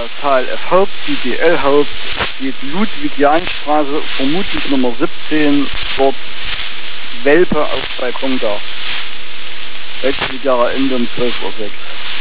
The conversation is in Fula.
HLF Haupt, DDL Haupt, steht Ludwig-Jahn-Straße, vermutlich Nummer 17, dort Welpe auf Balkon da. Wechseljahr Ende um 12:06 Uhr.